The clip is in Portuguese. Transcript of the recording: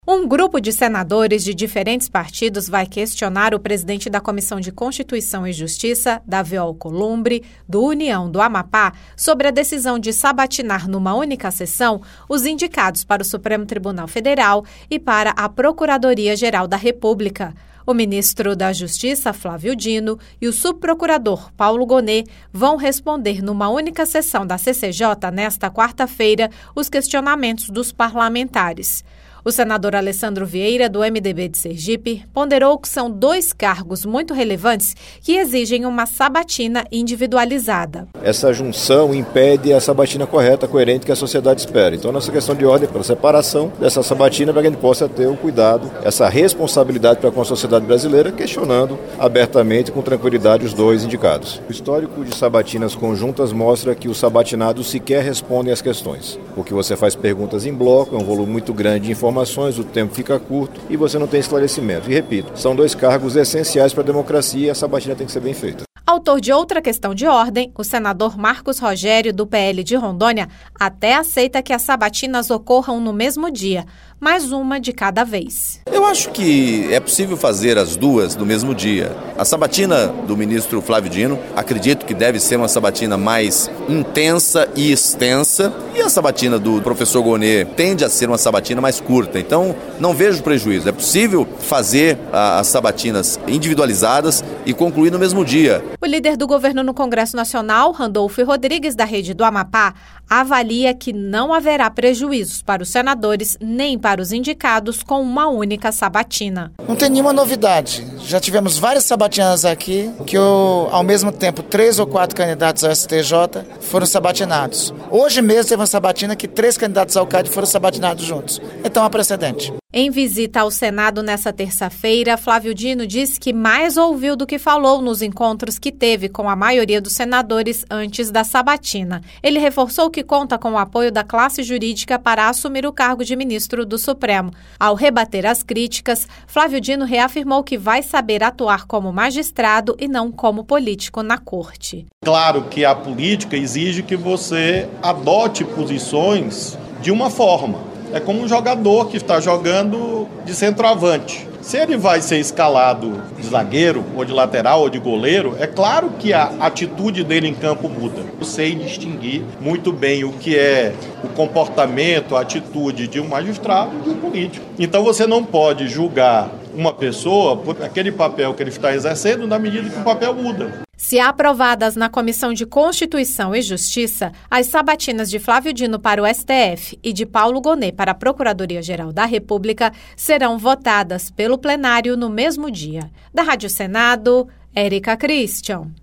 Um grupo de senadores de diferentes partidos vai questionar o presidente da Comissão de Constituição e Justiça, Davi Alcolumbre, do União do Amapá, sobre a decisão de sabatinar numa única sessão os indicados para o Supremo Tribunal Federal e para a Procuradoria-Geral da República. O ministro da Justiça, Flávio Dino, e o subprocurador Paulo Gonet vão responder numa única sessão da CCJ nesta quarta-feira os questionamentos dos parlamentares. O senador Alessandro Vieira, do MDB de Sergipe, ponderou que são dois cargos muito relevantes que exigem uma sabatina individualizada. Essa junção impede a sabatina correta, coerente que a sociedade espera. Então, nessa questão de ordem para a separação dessa sabatina, para que a gente possa ter o cuidado, essa responsabilidade para com a sociedade brasileira, questionando abertamente, com tranquilidade, os dois indicados. O histórico de sabatinas conjuntas mostra que os sabatinados sequer respondem às questões, porque você faz perguntas em bloco, é um volume muito grande de informações, o tempo fica curto e você não tem esclarecimento. E repito, são dois cargos essenciais para a democracia e a sabatina tem que ser bem feita. Autor de outra questão de ordem, o senador Marcos Rogério, do PL de Rondônia, até aceita que as sabatinas ocorram no mesmo dia, mas uma de cada vez. Eu acho que é possível fazer as duas no mesmo dia. A sabatina do ministro Flávio Dino, acredito que deve ser uma sabatina mais intensa e extensa, e a sabatina do professor Gonet tende a ser uma sabatina mais curta. Então, não vejo prejuízo. É possível fazer as sabatinas individualizadas e concluir no mesmo dia. O líder do governo no Congresso Nacional, Randolfo Rodrigues, da Rede do Amapá, avalia que não haverá prejuízos para os senadores nem para os indicados com uma única sabatina. Não tem nenhuma novidade. Já tivemos várias sabatinas aqui que, ao mesmo tempo, 3 ou 4 candidatos ao STJ foram sabatinados. Hoje mesmo teve uma sabatina que 3 candidatos ao CAD foram sabatinados juntos. Então, há precedente. Em visita ao Senado nesta terça-feira, Flávio Dino disse que mais ouviu do que falou nos encontros que teve com a maioria dos senadores antes da sabatina. Ele reforçou que conta com o apoio da classe jurídica para assumir o cargo de ministro do Supremo. Ao rebater as críticas, Flávio Dino reafirmou que vai saber atuar como magistrado e não como político na corte. Claro que a política exige que você adote posições de uma forma. É como um jogador que está jogando de centroavante. Se ele vai ser escalado de zagueiro, ou de lateral, ou de goleiro, é claro que a atitude dele em campo muda. Eu sei distinguir muito bem o que é o comportamento, a atitude de um magistrado e de um político. Então você não pode julgar uma pessoa por aquele papel que ele está exercendo na medida que o papel muda. Se aprovadas na Comissão de Constituição e Justiça, as sabatinas de Flávio Dino para o STF e de Paulo Gonet para a Procuradoria-Geral da República serão votadas pelo plenário no mesmo dia. Da Rádio Senado, Érica Christian.